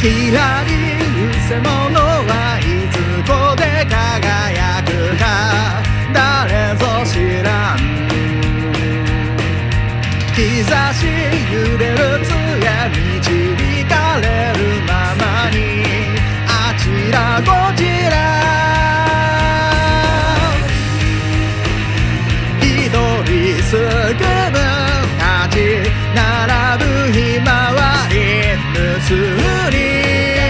きらり失せ物はいつこで輝くか誰ぞ知らん兆し揺れる杖導かれるままにあちらこちら一人すくむ立ち並ぶひまわり盗に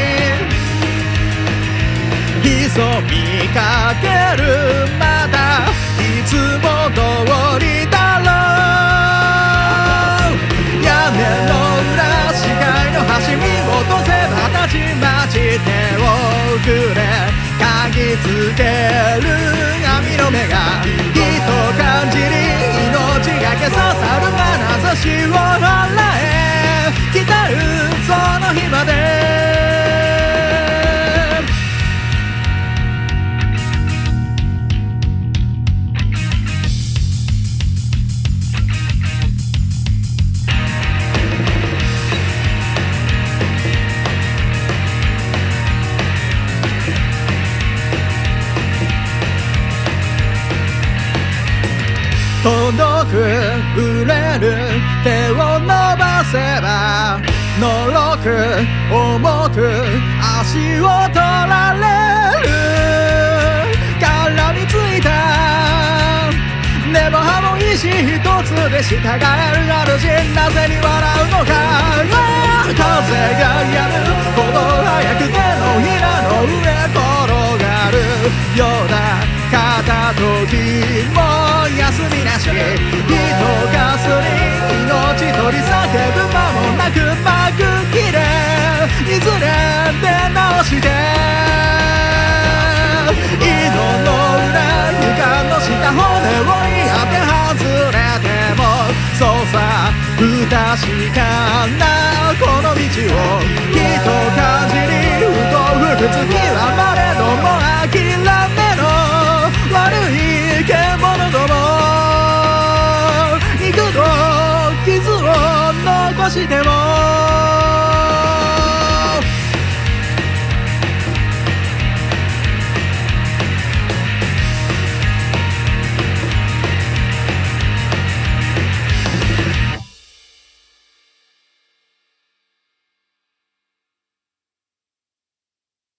潜みかけるまたいつも通りだろう屋根の裏視界の端見落とせばたちまち手をくれ嗅ぎつける網の目が人感じに命がけ刺さる眼差しを払え来たるその日まで届く触れる手を伸ばせばのろく重く足を取られる絡みついた根も葉も石一つで従える主なぜに笑うのか風がやるほど早く手のひらの上転がるような片時も休みなし人かすり命取り叫ぶ間もなく幕切れいずれ出直して井戸の裏床の下骨を当て外れてもそうさ不確かなこの道を人かじりふと吹く月はまれども諦めろ悪い獣ども幾度傷を残しても